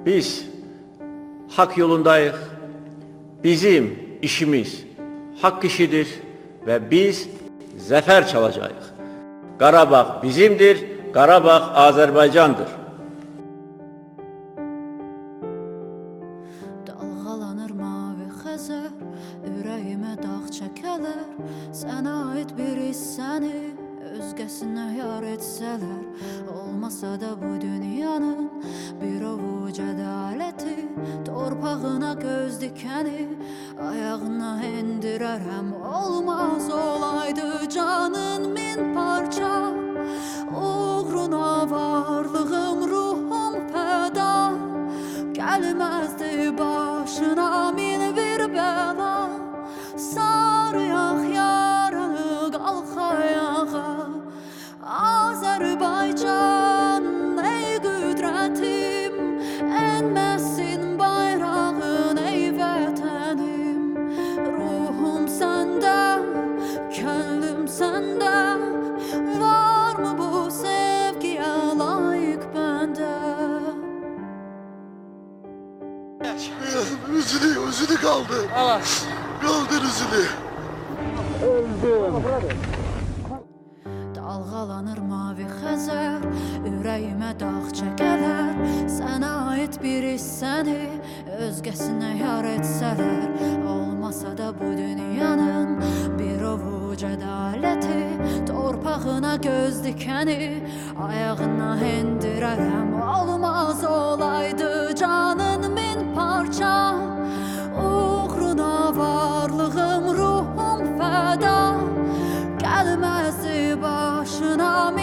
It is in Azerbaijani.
biz hak yolundayıq. Bizim işimiz hak işidir ve biz zəfər çalacağıq. Qarabağ bizimdir, Qarabağ Azərbaycandır. Dalğalanır mavi xəzər, ürəyimə dağ çəkələr. Sənə aid bir hissəni özgəsinə yar etsələr. Olmasa da bu dünyanın bir ovuc ədaləti, torpağına göz dikəni ayağına endirərəm. Olmaz olaydı canın min parça, uğruna varlığım, ruhum fəda. Gəlməzdi başına min bir bəla, sarıyaq yaranı, qalx ayağa. Azərbaycan, ey qüdrətim, enməsin bayrağın, ey vətənim. Ruhum səndə, könlüm səndə, varmı bu sevgiyə layiq bəndə? Üzülü kaldı. Kaldır üzülü. Dalğalanır mavi xəzər, ürəyimə dağ çəkələr. Sənə aid bir hissəni özgəsinə yar etsələr. Olmasa da bu dünyanın bir ovuc ədaləti, torpağına göz dikəni ayağına endirərəm. Olmaz olaydı canın min parça, uğruna varlığım, ruhum fəda. Gəlməzdi başına